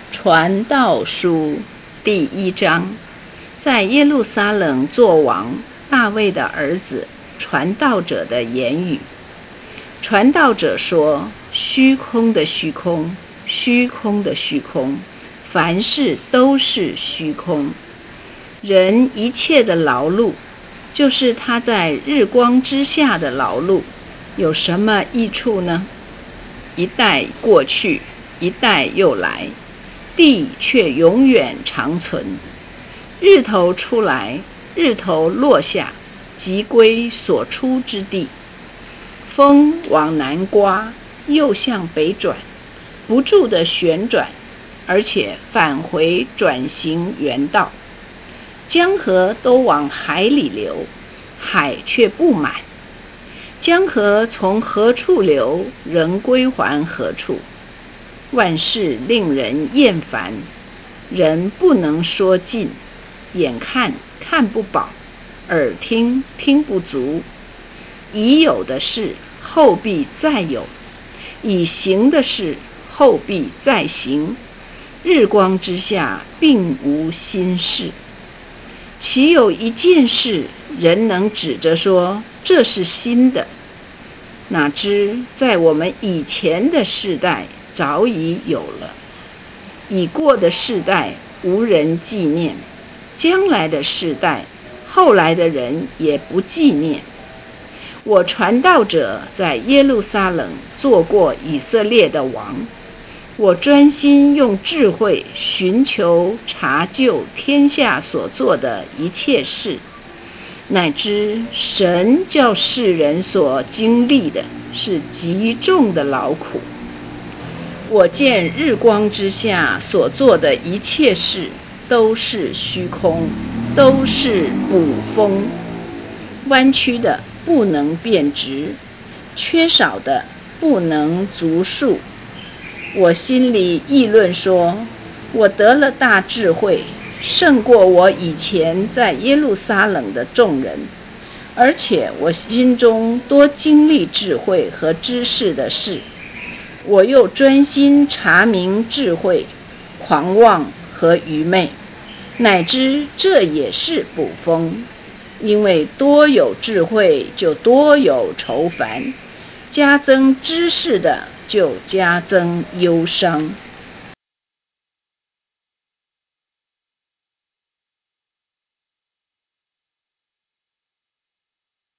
传道书第1章，在耶路撒冷作王大卫的儿子传道者的言语。传道者说：虚空的虚空，虚空的虚空，凡事都是虚空。人一切的劳碌，就是他在日光之下的劳碌，有什么益处呢？一代过去，一代又来，地却永远长存。日头出来，日头落下，即归所出之地。风往南刮，又向北转，不住地旋转，而且返回转行原道。江河都往海里流，海却不满。江河从何处流，仍归还何处。万事令人厌烦，人不能说尽，眼看看不饱，耳听听不足。已有的事，后必再有；已行的事，后必再行。日光之下，并无新事。岂有一件事，人能指着说这是新的？哪知在我们以前的世代早已有了。已过的世代无人纪念，将来的世代，后来的人也不纪念。我传道者在耶路撒冷做过以色列的王，我专心用智慧寻求查究天下所做的一切事，乃知神叫世人所经历的是极重的劳苦。我见日光之下所做的一切事都是虚空，都是捕风，弯曲的不能变直，缺少的不能足数。我心里议论说，我得了大智慧，胜过我以前在耶路撒冷的众人，而且我心中多经历智慧和知识的事。我又专心查明智慧、狂妄和愚昧，乃知这也是捕风。因为多有智慧，就多有愁烦；加增知识的，就加增忧伤。